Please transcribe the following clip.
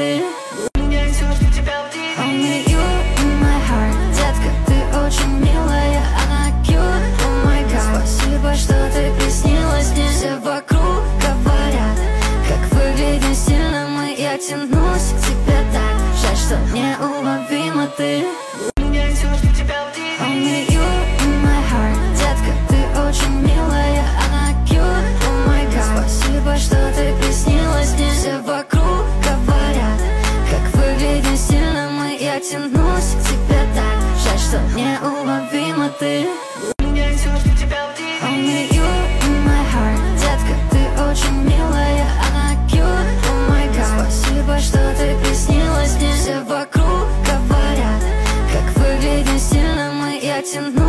ты. Only you in my heart. Детка, ты очень милая, она cute, oh my god. Спасибо, что ты приснилась мне. Все вокруг говорят, как выглядим сильным, и я тянусь к тебе так. Жаль, что неуловима ты. Only you in my heart. Детка, ты очень милая, она cute, oh my god. Спасибо, что ты приснилась мне. Все вокруг говорят, как выглядим сильным, и я тянусь к тебе так. Жаль, что неуловима ты. Only you in my heart. Детка, ты очень милая, она cute, oh my god. Спасибо, что ты приснилась мне. Все вокруг говорят, как выглядим сильным, и я тянусь